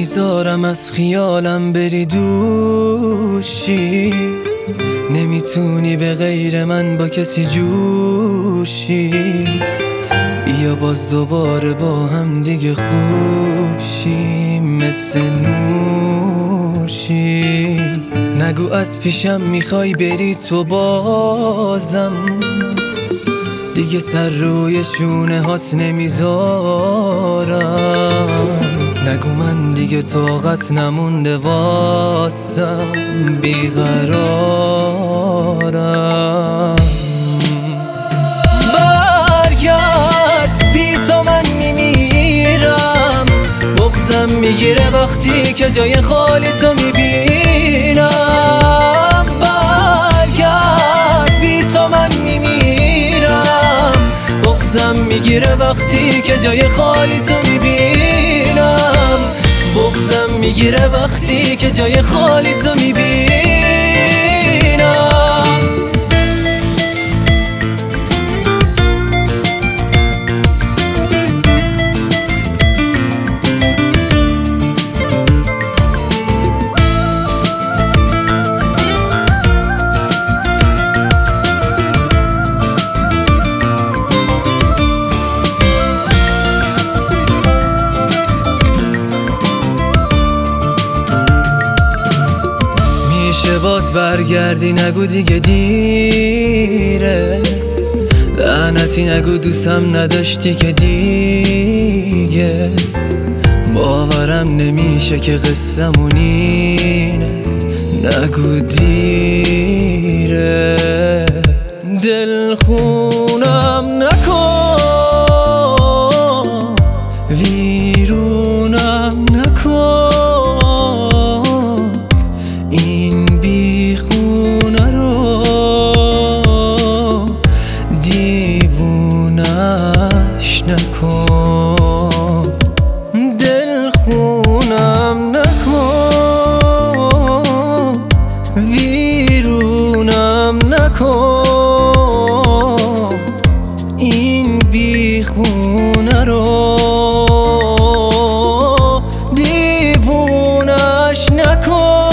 نمیذارم از خیالم بری دوشی، نمیتونی به غیر من با کسی جوشی. بیا باز دوباره با هم دیگه خوب شیم، مثل نوشی. نگو از پیشم میخوای بری تو بازم، دیگه سر روی شونه هات نمیذارم. نگو من دیگه طاقت نمونده واسم، بیقرارم. برگرد بی تو من میمیرم، بغضم میگیره وقتی که جای خالی تو میبینم. برگرد بی تو من میمیرم، بغضم میگیره وقتی که جای خالی تو میبینم. بغضم میگیره وقتی که جای خالی تو میبینم. باز برگردی نگو دیگه دیره، لعنتی نگو دوستم نداشتی که دیگه. باورم نمیشه که قصه‌مون اینه، نگو دیره. دل خونم نکن، ویرونم نکن، نکن. دل خونم نکن، ویرونم نکن، این بیخونه رو دیوونش نکن.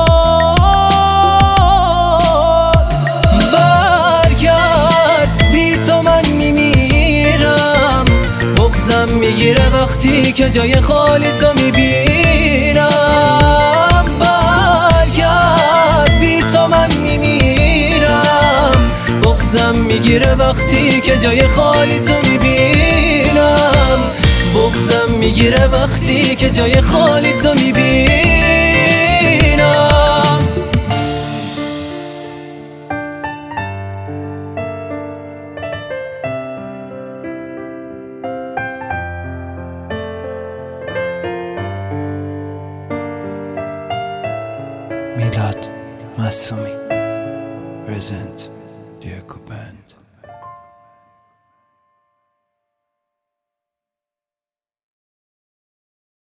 برگرد بی تو من میمیرم، بغضم میگیره وقتی که جای خالی تو میبینم. برگرد بی تو من میمیرم، بغضم میگیره وقتی که جای خالی تو میبینم. بغضم میگیره وقتی که جای خالی تو میبینم. میلاد معصومی پرزنت دیگو بند.